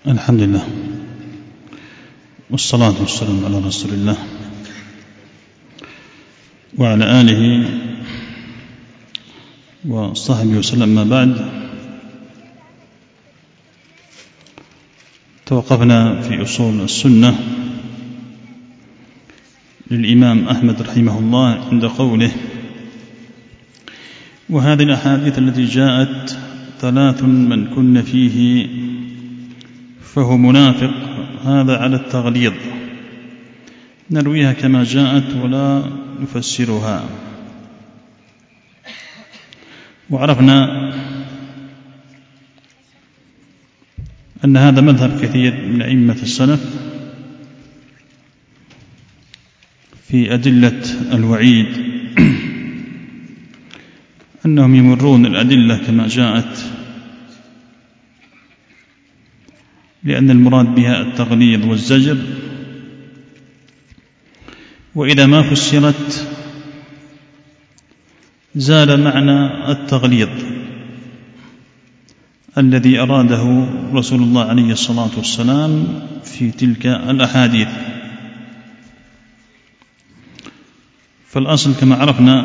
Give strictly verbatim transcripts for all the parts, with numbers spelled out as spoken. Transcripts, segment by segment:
الحمد لله والصلاة والسلام على رسول الله وعلى آله وصحبه وسلم. ما بعد، توقفنا في أصول السنة للإمام أحمد رحمه الله عند قوله: وهذه الأحاديث التي جاءت ثلاث من كن فيه فهو منافق، هذا على التغليظ، نرويها كما جاءت ولا نفسرها. وعرفنا أن هذا مذهب كثير من أئمة السلف في أدلة الوعيد، أنهم يمرون الأدلة كما جاءت، لأن المراد بها التغليظ والزجر، وإذا ما فسرت زال معنى التغليظ الذي أراده رسول الله عليه الصلاة والسلام في تلك الأحاديث. فالأصل كما عرفنا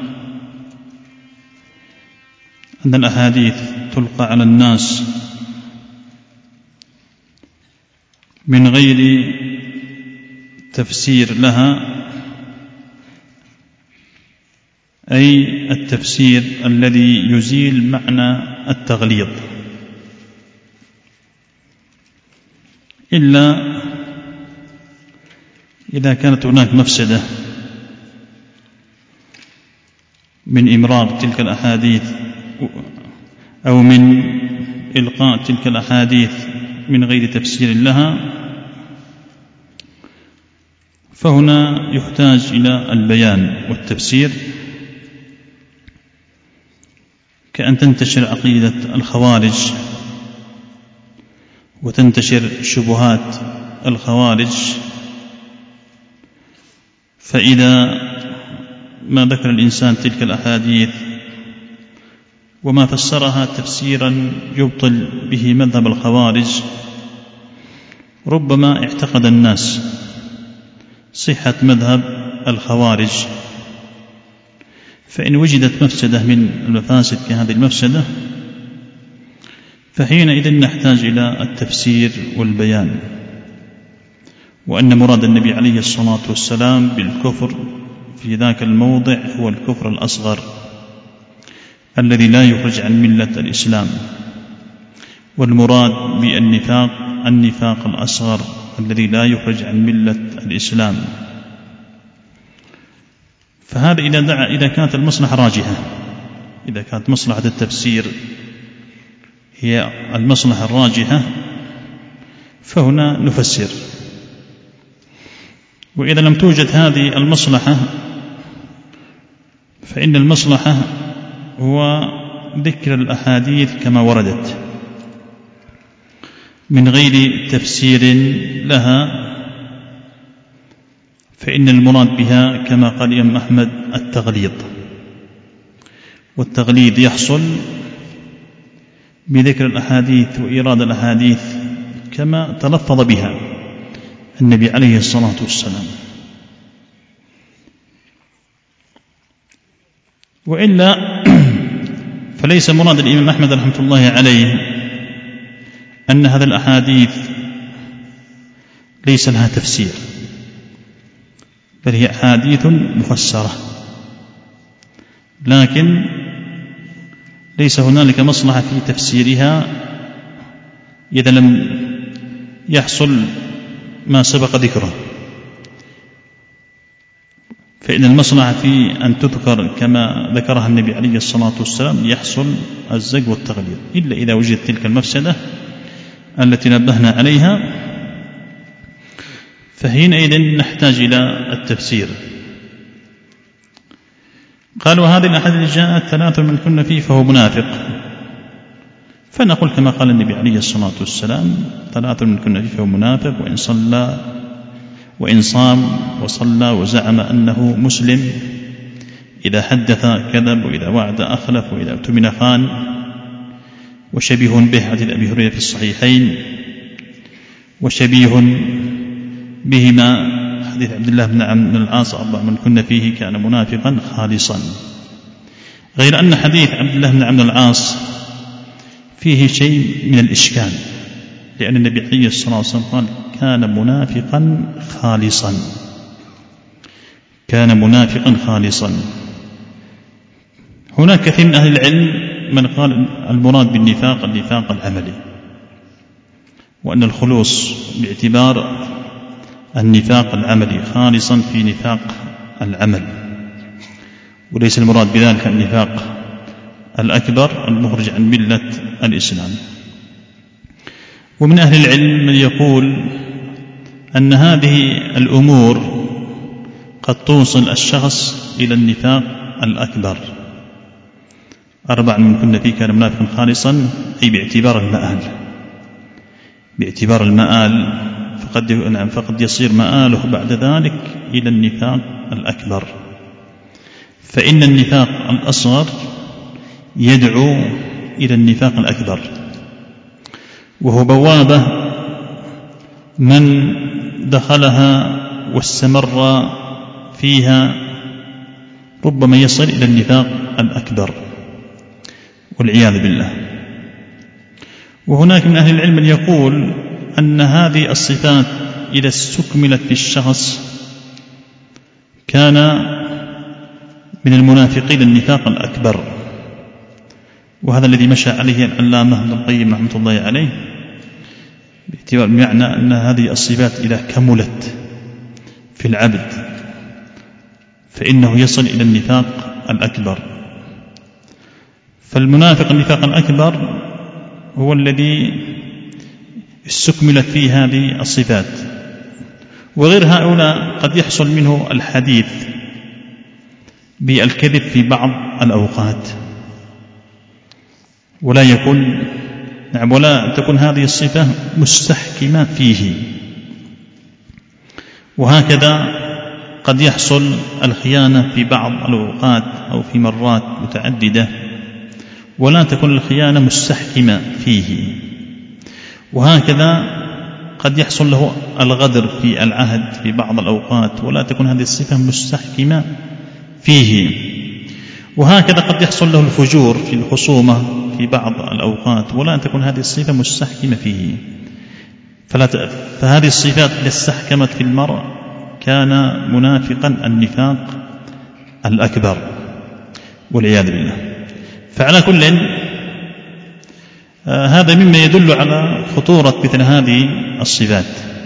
أن الأحاديث تلقى على الناس من غير تفسير لها، أي التفسير الذي يزيل معنى التغليظ، إلا إذا كانت هناك مفسدة من إمرار تلك الأحاديث أو من إلقاء تلك الأحاديث من غير تفسير لها، فهنا يحتاج إلى البيان والتفسير، كأن تنتشر عقيدة الخوارج وتنتشر شبهات الخوارج، فإذا ما ذكر الإنسان تلك الأحاديث وما فسرها تفسيرا يبطل به مذهب الخوارج، ربما اعتقد الناس صحة مذهب الخوارج. فإن وجدت مفسدة من المفاسد كهذه المفسدة، فحينئذ نحتاج إلى التفسير والبيان، وأن مراد النبي عليه الصلاة والسلام بالكفر في ذاك الموضع هو الكفر الأصغر الذي لا يخرج عن ملة الإسلام، والمراد بالنفاق النفاق الأصغر الذي لا يخرج عن ملة الإسلام. فهذا إذا دعا إذا كانت المصلحة راجحة، إذا كانت مصلحة التفسير هي المصلحة الراجحة، فهنا نفسر. وإذا لم توجد هذه المصلحة، فإن المصلحة هو ذكر الأحاديث كما وردت من غير تفسير لها، فإن المراد بها كما قال الإمام أحمد التغليظ، والتغليظ يحصل بذكر الأحاديث وإيراد الأحاديث كما تلفظ بها النبي عليه الصلاة والسلام. وإلا فليس مراد الإمام أحمد رحمة الله عليه أن هذه الأحاديث ليس لها تفسير، بل هي أحاديث مفسرة، لكن ليس هنالك مصلحة في تفسيرها إذا لم يحصل ما سبق ذكره. فإن المصلحة في أن تذكر كما ذكرها النبي عليه الصلاة والسلام يحصل الزج والتغليظ، إلا إذا وجدت تلك المفسدة التي نبهنا عليها، فحينئذ نحتاج إلى التفسير. قالوا هذه الأحاديث جاءت ثلاث من كن فيه فهو منافق، فنقول كما قال النبي عليه الصلاة والسلام: ثلاث من كن فيه فهو منافق، وإن صلى وإن صام وصلى وزعم أنه مسلم، إذا حدث كذب، وإذا وعد أخلف، وإذا اؤتمن خان، وشبيه به حديث أبي هريرة في الصحيحين: وشبيه بهما حديث عبد الله بن عمرو بن العاص أربع من كن فيه كان منافقا خالصا، غير أن حديث عبد الله بن عمرو بن العاص فيه شيء من الإشكال، لأن النبي عليه الصلاة والسلام قال كان منافقا خالصا، كان منافقا خالصا. هناك كثير من أهل العلم من قال المراد بالنفاق النفاق العملي، وأن الخلوص باعتبار النفاق العملي خالصا في نفاق العمل، وليس المراد بذلك النفاق الأكبر المخرج عن ملة الإسلام. ومن أهل العلم من يقول أن هذه الأمور قد توصل الشخص إلى النفاق الأكبر، أربع من كن فيه كان منافقا خالصا، أي باعتبار المآل، باعتبار المآل فقد نعم فقد يصير مآله بعد ذلك إلى النفاق الأكبر. فإن النفاق الأصغر يدعو إلى النفاق الأكبر، وهو بوابة من دخلها واستمر فيها ربما يصل إلى النفاق الأكبر والعياذ بالله. وهناك من أهل العلم من يقول أن هذه الصفات إذا استكملت في الشخص كان من المنافقين النفاق الأكبر، وهذا الذي مشى عليه العلامة ابن القيم رحمة الله عليه، باعتبار بمعنى أن هذه الصفات إذا كملت في العبد فإنه يصل إلى النفاق الأكبر. فالمنافق النفاق الأكبر هو الذي استكملت فيه هذه الصفات، وغير هؤلاء قد يحصل منه الحديث بالكذب في بعض الأوقات، ولا يكون نعم ولا تكون هذه الصفة مستحكمة فيه. وهكذا قد يحصل الخيانة في بعض الأوقات أو في مرات متعددة ولا تكون الخيانة مستحكمة فيه. وهكذا قد يحصل له الغدر في العهد في بعض الأوقات ولا تكون هذه الصفة مستحكمة فيه. وهكذا قد يحصل له الفجور في الخصومة في بعض الأوقات ولا تكون هذه الصفة مستحكمة فيه. فلا ت... فهذه الصفات إذا استحكمت في المرء كان منافقا النفاق الأكبر والعياذ بالله. فعلى كل آه هذا مما يدل على خطورة مثل هذه الصفات،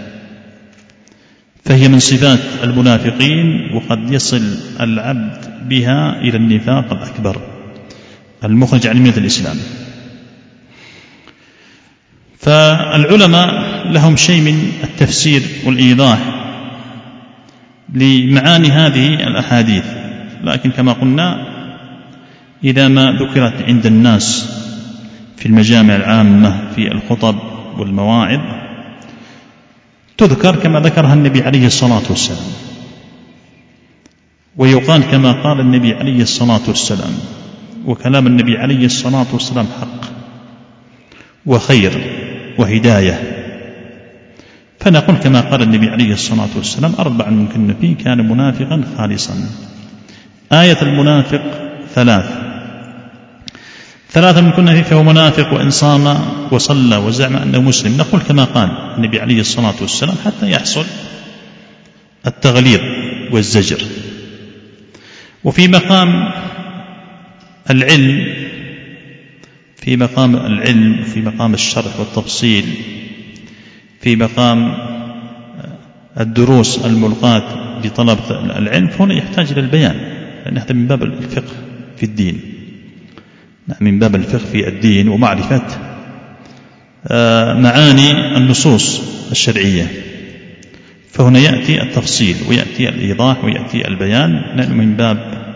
فهي من صفات المنافقين، وقد يصل العبد بها إلى النفاق الأكبر المخرج عن ملة الإسلام. فالعلماء لهم شيء من التفسير والإيضاح لمعاني هذه الأحاديث، لكن كما قلنا إذا ما ذكرت عند الناس في المجامع العامة في الخطب والمواعظ تذكر كما ذكرها النبي عليه الصلاة والسلام، ويقال كما قال النبي عليه الصلاة والسلام، وكلام النبي عليه الصلاة والسلام حق وخير وهداية. فنقول كما قال النبي عليه الصلاة والسلام أربع من كن فيه كان منافقا خالصا. آية المنافق ثلاث ثلاثة من كن فيه فهو منافق وإن صام وصلى وزعم أنه مسلم. نقول كما قال النبي عليه الصلاة والسلام حتى يحصل التغليظ والزجر. وفي مقام العلم في مقام العلم في مقام الشرح والتفصيل في مقام الدروس الملقاة لطلبة العلم فهنا يحتاج إلى البيان، لأن هذا من باب الفقه في الدين، من باب الفقه في الدين ومعرفة معاني النصوص الشرعية. فهنا يأتي التفصيل ويأتي الإيضاح ويأتي البيان من باب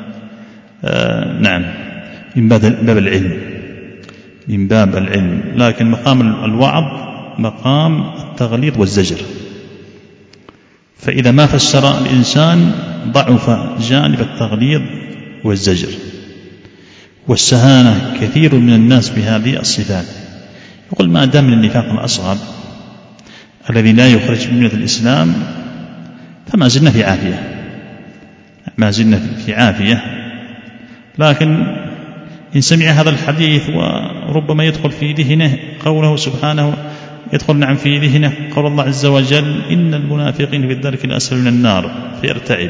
نعم من باب العلم من باب العلم لكن مقام الوعظ مقام التغليظ والزجر. فإذا ما فسر الإنسان ضعف جانب التغليظ والزجر. والسهانة كثير من الناس بهذه الصفات، يقول ما دام النفاق الأصغر الذي لا يخرج من ملة الإسلام فما زلنا في عافية، ما زلنا في عافية. لكن إن سمع هذا الحديث وربما يدخل في ذهنه قوله سبحانه، يدخل نعم في ذهنه قول الله عز وجل إن المنافقين في الدرك الأسفل من النار فيرتعب.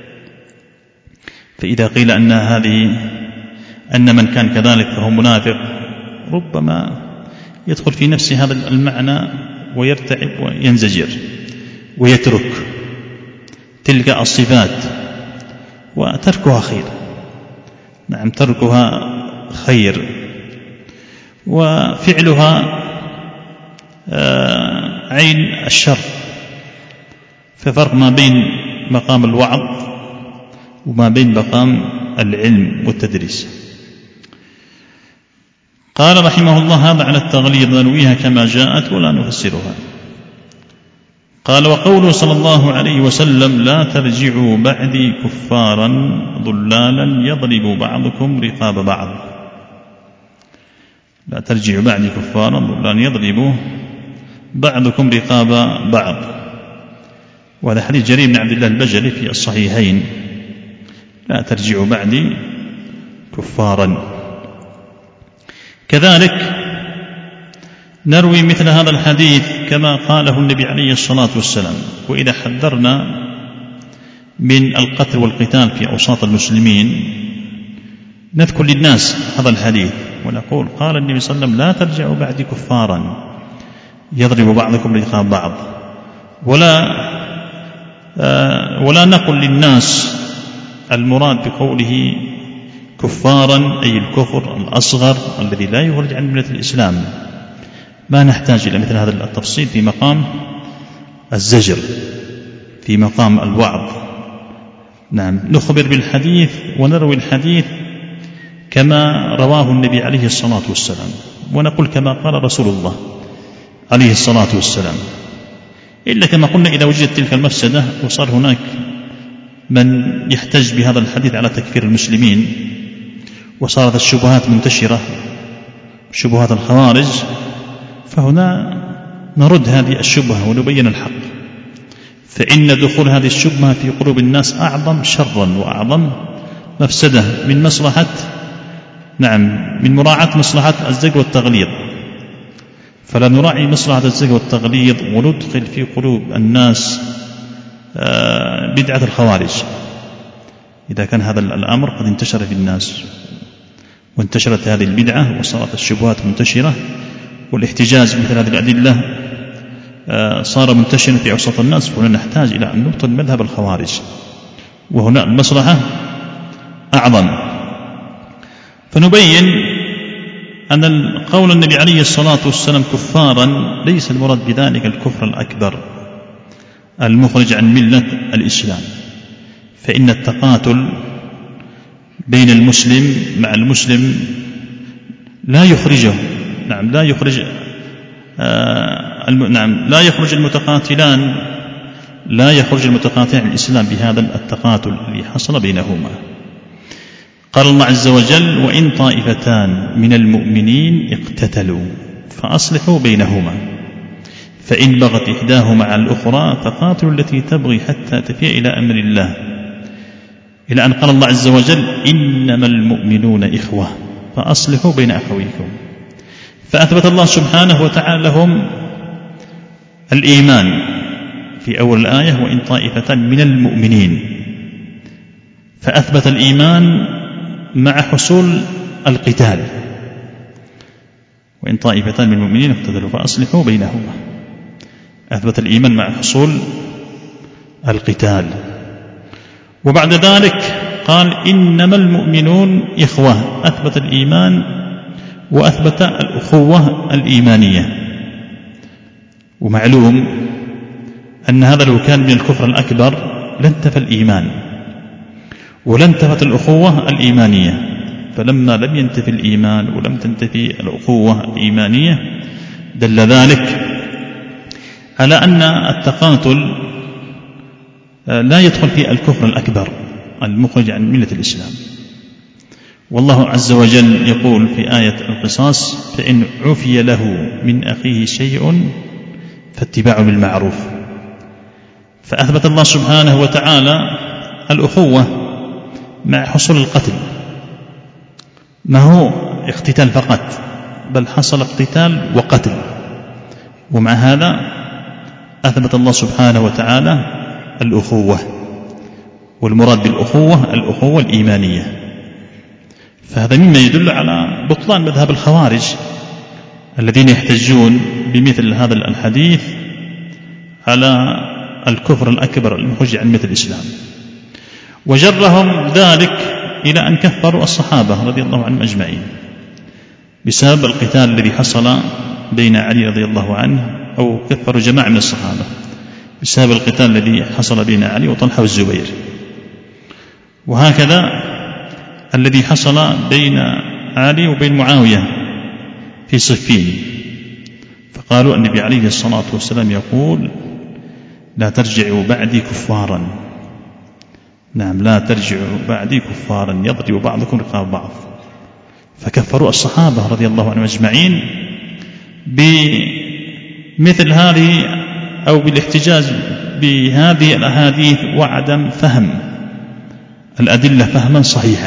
فإذا قيل أن هذه أن من كان كذلك فهو منافق، ربما يدخل في نفسه هذا المعنى ويرتعب وينزجر ويترك تلك الصفات، وتركها خير، نعم تركها خير، وفعلها عين الشر. ففرق ما بين مقام الوعظ وما بين مقام العلم والتدريس. قال رحمه الله هذا على التغليظ نرويها كما جاءت ولا نفسرها. قال وقوله صلى الله عليه وسلم لا ترجعوا بعدي كفارا ضلالا يضرب بعضكم رقاب بعض، لا ترجعوا بعدي كفارا ضلالا يضرب بعضكم رقاب بعض. وهذا حديث جرير بن عبد الله البجلي في الصحيحين، لا ترجعوا بعدي كفارا. كذلك نروي مثل هذا الحديث كما قاله النبي عليه الصلاة والسلام. وإذا حذرنا من القتل والقتال في أوساط المسلمين نذكر للناس هذا الحديث ونقول قال النبي صلى الله عليه وسلم لا ترجعوا بعدي كفارا يضرب بعضكم رقاب بعض، ولا آه ولا نقل للناس المراد بقوله كفارا أي الكفر الأصغر الذي لا يخرج عن ملة الإسلام. ما نحتاج إلى مثل هذا التفصيل في مقام الزجر، في مقام الوعظ. نعم نخبر بالحديث ونروي الحديث كما رواه النبي عليه الصلاة والسلام، ونقول كما قال رسول الله عليه الصلاة والسلام. إلا كما قلنا إذا وجدت تلك المفسدة وصار هناك من يحتج بهذا الحديث على تكفير المسلمين وصارت الشبهات منتشرة، شبهات الخوارج، فهنا نرد هذه الشبهة ونبين الحق. فإن دخول هذه الشبهة في قلوب الناس أعظم شرا وأعظم مفسدة من مصلحة نعم من مراعاة مصلحة الزيغ والتغليظ. فلا نراعي مصلحة الزيغ والتغليظ وندخل في قلوب الناس بدعة الخوارج إذا كان هذا الأمر قد انتشر في الناس وانتشرت هذه البدعة وصارت الشبهات منتشرة والاحتجاج مثل هذه الأدلة صار منتشرا في أوسط الناس. فهنا نحتاج إلى أن نبطل مذهب الخوارج، وهنا المصلحة أعظم. فنبين أن قول النبي عليه الصلاة والسلام كفارا ليس المراد بذلك الكفر الأكبر المخرج عن ملة الإسلام، فإن التقاتل بين المسلم مع المسلم لا يخرجه نعم لا يخرج آه نعم لا يخرج المتقاتلان لا يخرج المتقاتلان عن الإسلام بهذا التقاتل الذي حصل بينهما. قال الله عز وجل وإن طائفتان من المؤمنين اقتتلوا فأصلحوا بينهما فإن بغت إحداهما على الأخرى فقاتلوا التي تبغي حتى تفيء إلى أمر الله، إلى أن قال الله عز وجل إنما المؤمنون إخوة فأصلحوا بين أخويكم. فأثبت الله سبحانه وتعالى لهم الإيمان في أول الآية وإن طائفتان من المؤمنين، فأثبت الإيمان مع حصول القتال. وإن طائفتان من المؤمنين اقتتلوا فأصلحوا بينهما، أثبت الإيمان مع حصول القتال. وبعد ذلك قال إنما المؤمنون إخوة، أثبت الإيمان وأثبت الأخوة الإيمانية. ومعلوم أن هذا لو كان من الكفر الأكبر لانتفى الإيمان ولانتفت الأخوة الإيمانية، فلما لم ينتفي الإيمان ولم تنتفي الأخوة الإيمانية دل ذلك على أن التقاتل لا يدخل في الكفر الأكبر المخرج عن ملة الإسلام. والله عز وجل يقول في آية القصاص فإن عفي له من أخيه شيء فاتباع بالمعروف. فأثبت الله سبحانه وتعالى الأخوة مع حصول القتل، ما هو اقتتال فقط، بل حصل اقتتال وقتل، ومع هذا أثبت الله سبحانه وتعالى الأخوة، والمراد بالأخوة الأخوة الإيمانية. فهذا مما يدل على بطلان مذهب الخوارج الذين يحتجون بمثل هذا الحديث على الكفر الأكبر المخرج عن مثل الإسلام، وجرهم ذلك إلى أن كفروا الصحابة رضي الله عنهم أجمعين بسبب القتال الذي حصل بين علي رضي الله عنه، أو كفروا جماعة من الصحابة بسبب القتال الذي حصل بين علي وطلحة والزبير. وهكذا الذي حصل بين علي وبين معاوية في صفين، فقالوا النبي عليه الصلاة والسلام يقول: لا ترجعوا بعدي كفارا، نعم لا ترجعوا بعدي كفارا يضرب بعضكم رقاب بعض. فكفروا الصحابة رضي الله عنهم أجمعين بمثل هذه أو بالاحتجاج بهذه الأحاديث وعدم فهم الأدلة فهما صحيحا.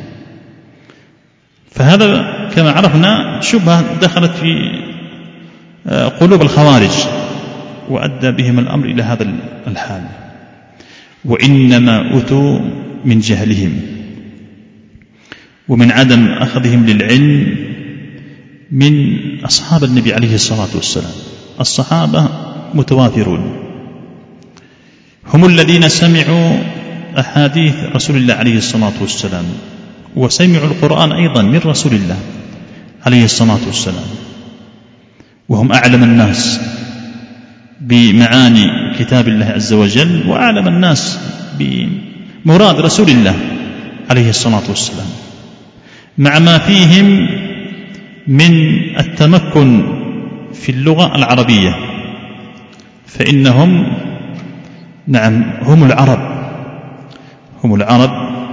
فهذا كما عرفنا شبهة دخلت في قلوب الخوارج وأدى بهم الأمر إلى هذا الحال، وإنما أتوا من جهلهم ومن عدم أخذهم للعلم من أصحاب النبي عليه الصلاة والسلام. الصحابة متوافرون، هم الذين سمعوا أحاديث رسول الله عليه الصلاة والسلام، وسمعوا القرآن أيضا من رسول الله عليه الصلاة والسلام، وهم أعلم الناس بمعاني كتاب الله عز وجل، وأعلم الناس بمراد رسول الله عليه الصلاة والسلام، مع ما فيهم من التمكن في اللغة العربية، فإنهم نعم هم العرب هم العرب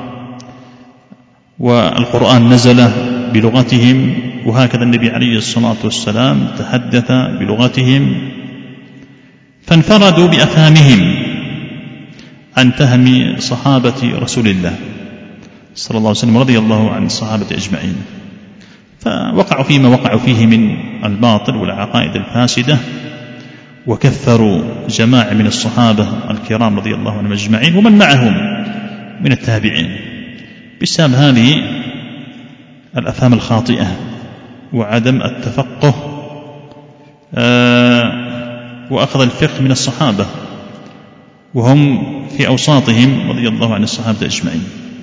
والقرآن نزل بلغتهم، وهكذا النبي عليه الصلاة والسلام تحدث بلغتهم، فانفردوا بأفهامهم عن فهم صحابة رسول الله صلى الله عليه وسلم رضي الله عن الصحابة أجمعين، فوقعوا فيما وقعوا فيه من الباطل والعقائد الفاسدة، وكثروا جماعة من الصحابة الكرام رضي الله عنهم أجمعين ومن معهم من التابعين بسبب هذه الأفهام الخاطئة وعدم التفقه وأخذ الفقه من الصحابة وهم في أوساطهم رضي الله عن الصحابة أجمعين.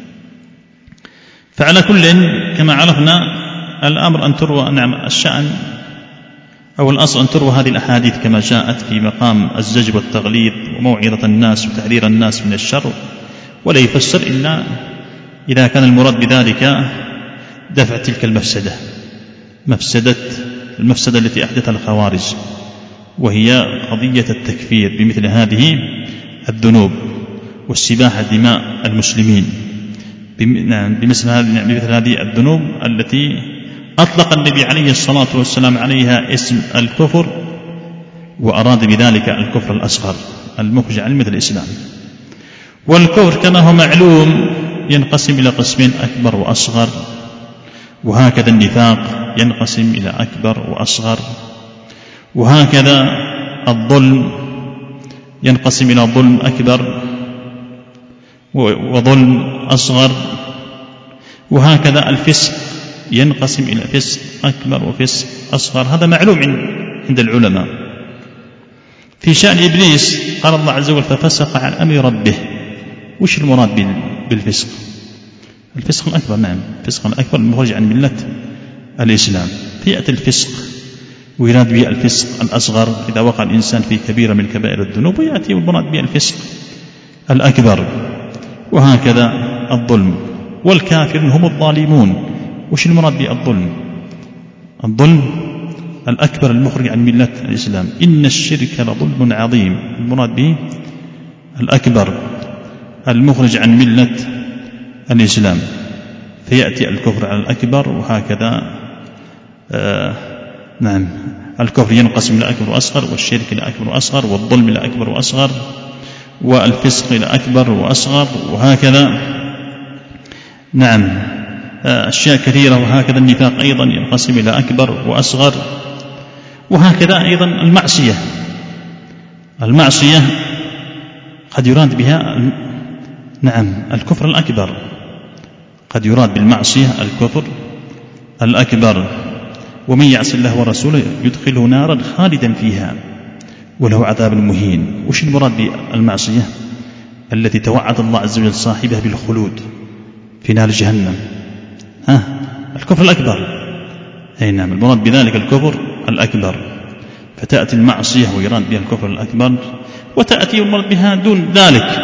فعلى كل كما عرفنا الأمر أن تروى نعم الشأن أو الأصل أن تروى هذه الأحاديث كما جاءت في مقام الزجر والتغليظ وموعظة الناس وتحذير الناس من الشر، ولا يفسر إلا إذا كان المراد بذلك دفع تلك المفسدة، مفسدة المفسدة التي أحدثها الخوارج، وهي قضية التكفير بمثل هذه الذنوب والسباحة دماء المسلمين بمثل هذه الذنوب التي أطلق النبي عليه الصلاة والسلام عليها اسم الكفر، وأراد بذلك الكفر الأصغر المخرج عن مثل الإسلام. والكفر كما هو معلوم ينقسم إلى قسمين: أكبر وأصغر، وهكذا النفاق ينقسم إلى أكبر وأصغر، وهكذا الظلم ينقسم إلى ظلم أكبر وظلم أصغر، وهكذا الفسق ينقسم إلى فسق أكبر وفسق أصغر. هذا معلوم عند العلماء. في شأن إبليس قال الله عز وجل: ففسق عن أمر ربه. وش المراد بالفسق؟ الفسق الأكبر، نعم الفسق الأكبر المخرج عن ملة الإسلام. فيأتي الفسق ويراد به الفسق الأصغر إذا وقع الإنسان في كبيرة من كبائر الذنوب، ويأتي المراد به الفسق الأكبر، وهكذا الظلم. والكافر هم الظالمون. وش المراد بالظلم؟ الظلم الأكبر المخرج عن ملة الإسلام. إن الشرك لظلم عظيم، المراد به الأكبر المخرج عن ملة الإسلام. فيأتي الكفر على الأكبر، وهكذا آه نعم الكفر ينقسم إلى أكبر وأصغر، والشرك إلى أكبر وأصغر، والظلم إلى أكبر وأصغر، والفسق إلى أكبر وأصغر، وهكذا. نعم أشياء كثيرة. وهكذا النفاق أيضا ينقسم إلى أكبر وأصغر. وهكذا أيضا المعصية المعصية قد يراد بها نعم الكفر الأكبر، قد يراد بالمعصية الكفر الأكبر. ومن يعص الله ورسوله يدخله نارا خالدا فيها وله عذاب مهين. وش المراد بالمعصية؟ التي توعد الله عز وجل صاحبها بالخلود في نار جهنم، ها الكفر الأكبر. أي نعم المراد بذلك الكفر الأكبر. فتأتي المعصية ويراد بها الكفر الأكبر، وتأتي المراد بها دون ذلك.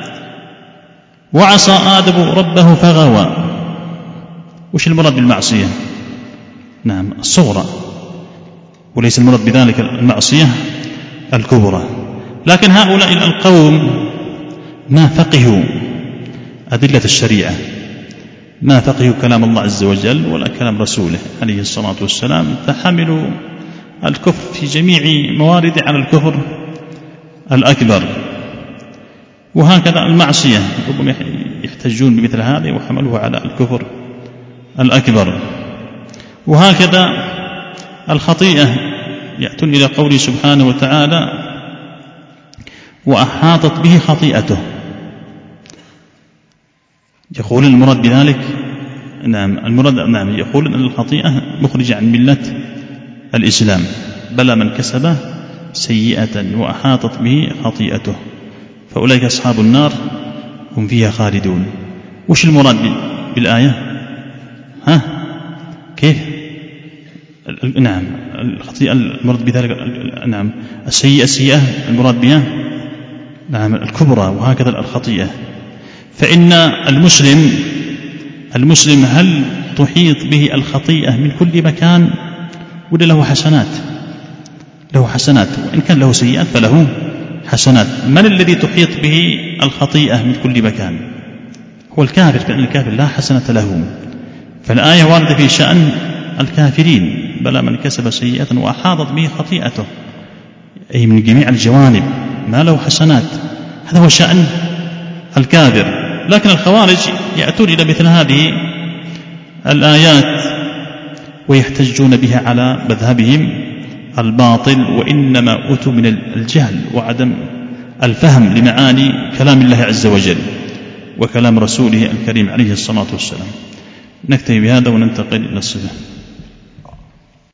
وعصى آدم ربه فغوى. وش المراد بالمعصية؟ نعم الصغرى، وليس المراد بذلك المعصية الكبرى. لكن هؤلاء القوم ما فقهوا أدلة الشريعة، ما فقهوا كلام الله عز وجل ولا كلام رسوله عليه الصلاة والسلام، فحملوا الكفر في جميع موارد على الكفر الأكبر. وهكذا المعصية ربما يحتجون بمثل هذا وحملوه على الكفر الأكبر. وهكذا الخطيئة يأتون إلى قوله سبحانه وتعالى وأحاطت به خطيئته، يقول المراد بذلك نعم المراد نعم يقول أن الخطيئة مخرجة عن ملة الإسلام. بلى من كسب سيئة وأحاطت به خطيئته فأولئك أصحاب النار هم فيها خالدون. وش المراد بالآية؟ ها كيف؟ نعم الخطيئة المراد بذلك نعم السيئة السيئة المراد بها نعم الكبرى. وهكذا الخطيئة. فإن المسلم المسلم هل تحيط به الخطيئة من كل مكان ولا له حسنات؟ له حسنات، وإن كان له سيئات فله حسنات. من الذي تحيط به الخطيئة من كل مكان؟ هو الكافر، فإن الكافر لا حسنة له. فالآية واردة في شأن الكافرين بلى من كسب سيئة وأحاطت به خطيئته، أي من جميع الجوانب ما له حسنات. هذا هو شأن الكافر. لكن الخوارج يأتون إلى مثل هذه الآيات ويحتجون بها على مذهبهم الباطل، وإنما أتوا من الجهل وعدم الفهم لمعاني كلام الله عز وجل وكلام رسوله الكريم عليه الصلاة والسلام. نكتفي بهذا وننتقل إلى الصفة.